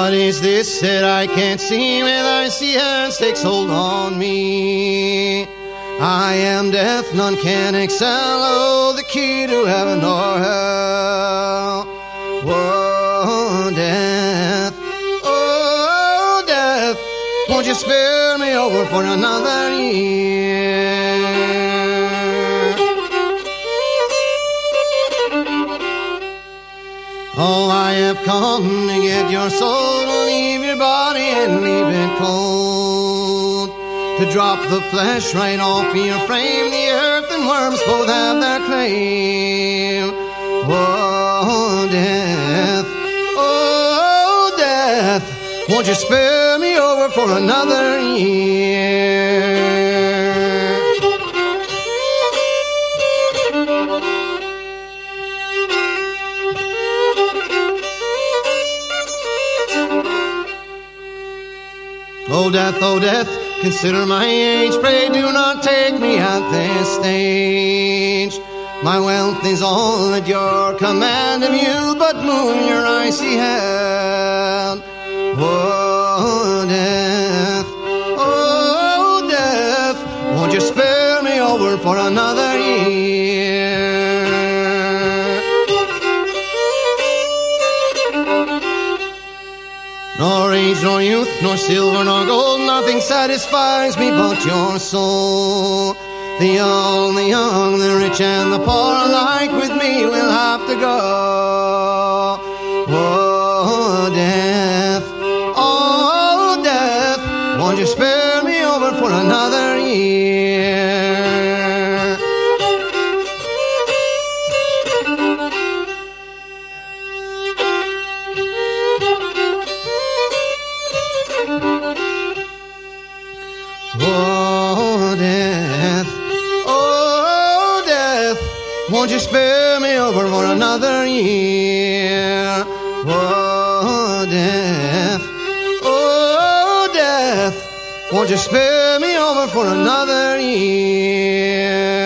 What is this that I can't see when icy hands takes hold on me? I am death, none can excel. Oh, the key to heaven or hell. Whoa, death. Oh, death. Won't you spare me over for another year? Oh, I have come to get your soul, to leave your body and leave it cold, to drop the flesh right off your frame. The earth and worms both have their claim. Oh, death, oh, death, won't you spare me over for another year? Oh death, consider my age. Pray do not take me at this stage. My wealth is all at your command. If you but move your icy hand. Oh death, won't you spare me over for another year? Nor age, nor youth, nor silver, nor gold, nothing satisfies me but your soul. The old, the young, the rich, and the poor alike with me will have to go. Oh, death, won't you spare me over for another year? Oh, death, won't you spare me over for another year? Oh, death, won't you spare me over for another year?